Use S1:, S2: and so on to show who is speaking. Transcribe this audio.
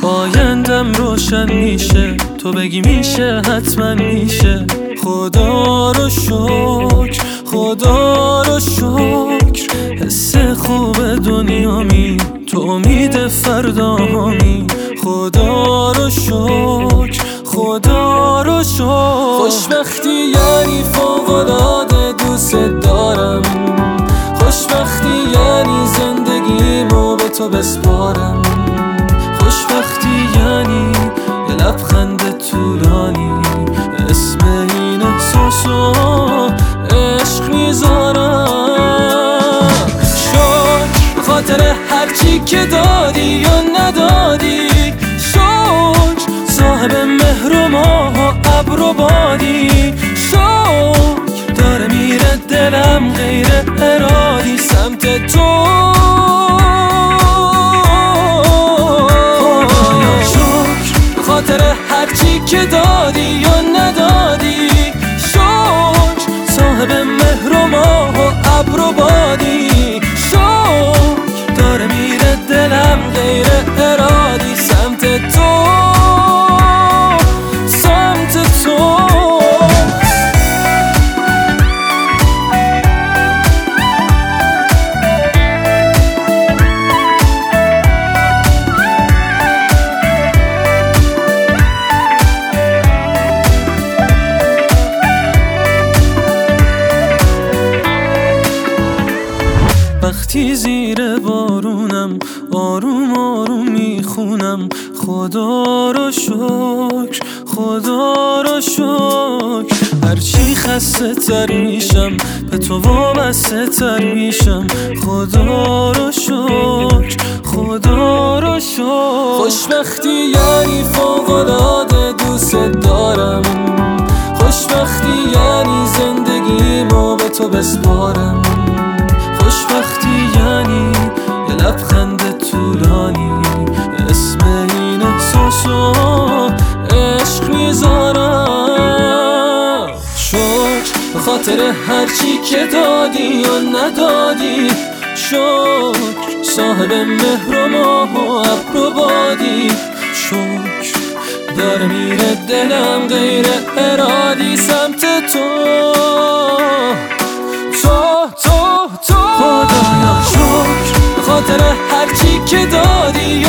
S1: آیندم روشن میشه، تو بگی میشه حتما میشه. خدا رو شکر، خدا رو شکر، حس خوب دنیامی، تو امید فردامی. خدا رو شکر، خدا رو شکر. خوشبختی یعنی فوق‌العاده دوست دارم، خوشبختی یعنی زندگیمو به تو بسپارم، خوشبختی یعنی یه لبخند طولانی، اسم این احساسو عشق میذارم. شکر به خاطر هرچی که دادی یا ندادی، شکر صاحب مهر و ماه و ابر و بادی، شکر داره میره دلم غیر ارادی سمت تو. خاطر هرچی که دادی یا ندادی، شکر صاحب مهر و ماه و ابر و بادی، شکر داره میره دلم غیر ارادی سمت تو، سمت تو. وقتی زیر بارونم آروم آروم میخونم، خدا رو شکر، خدا رو شکر. هرچی خسته تر میشم به تو وابسته تر میشم، خدا رو شکر، خدا رو شکر. خوشبختی یعنی فوق‌العاده دوست دارم، خوشبختی یعنی زندگیمو به تو بسپارم، خوشبختی یعنی یه لبخند طولانی، اسم این احساسو عشق میذارم. شکر به خاطر هرچی که دادی یا ندادی، شکر صاحب مهر و ماه و ابر و بادی، شکر داره میره دلم غیر ارادی سمت تو، خدایا شکر به خاطر هرچی که دادی